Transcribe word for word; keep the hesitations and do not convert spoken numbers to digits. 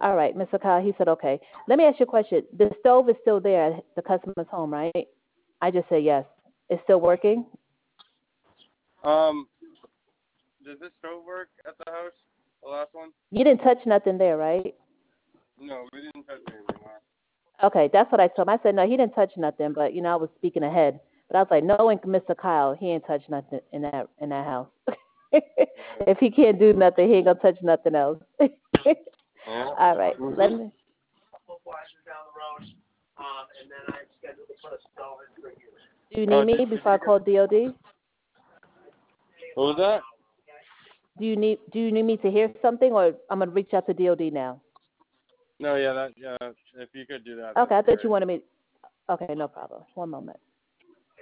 All right, mister Kyle, he said, okay. Let me ask you a question. The stove is still there at the customer's home, right? I just said yes. It's still working? Um, does this stove work at the house? The last one? You didn't touch nothing there, right? No, we didn't touch anything. Okay, that's what I told him. I said, no, he didn't touch nothing, but, you know, I was speaking ahead. But I was like, knowing mister Kyle, he ain't touched nothing in that in that house. If he can't do nothing, he ain't going to touch nothing else. Yeah. All right, Mm-hmm. let me. Do you need Oh, me did, before I call D O D? What was that? Do you need Do you need me to hear something, or I'm gonna reach out to D O D now? No, yeah, that, yeah. If you could do that. Okay, I that'd be thought you great. wanted me. Okay, no problem. One moment.